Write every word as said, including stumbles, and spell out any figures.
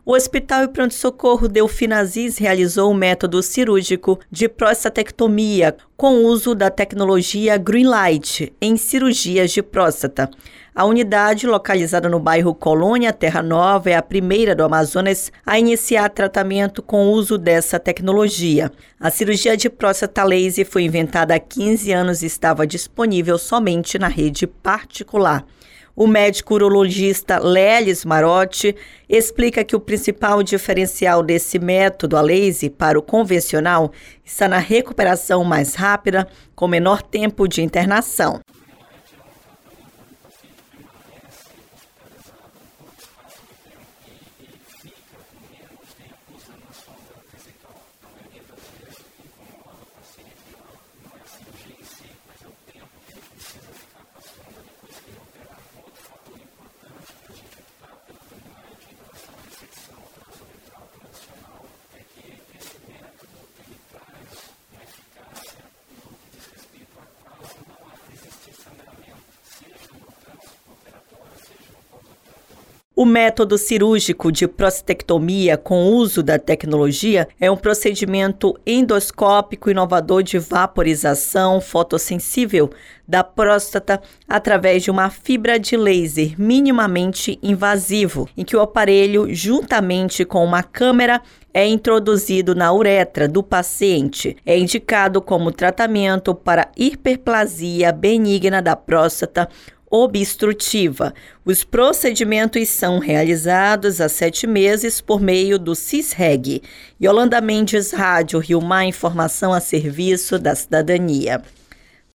O Hospital e Pronto-Socorro Delfina Aziz realizou o método cirúrgico de prostatectomia com uso da tecnologia Greenlight em cirurgias de próstata. A unidade, localizada no bairro Colônia, Terra Nova, é a primeira do Amazonas a iniciar tratamento com o uso dessa tecnologia. A cirurgia de próstata laser foi inventada há quinze anos e estava disponível somente na rede particular. O médico urologista Lelis Marotti explica que o principal diferencial desse método a laser para o convencional está na recuperação mais rápida, com menor tempo de internação. O método cirúrgico de prostatectomia com uso da tecnologia é um procedimento endoscópico inovador de vaporização fotossensível da próstata através de uma fibra de laser minimamente invasivo, em que o aparelho, juntamente com uma câmera, é introduzido na uretra do paciente. É indicado como tratamento para hiperplasia benigna da próstata obstrutiva. Os procedimentos são realizados há sete meses por meio do CISREG. Yolanda Mendes, Rádio Rio Mar, informação a serviço da cidadania.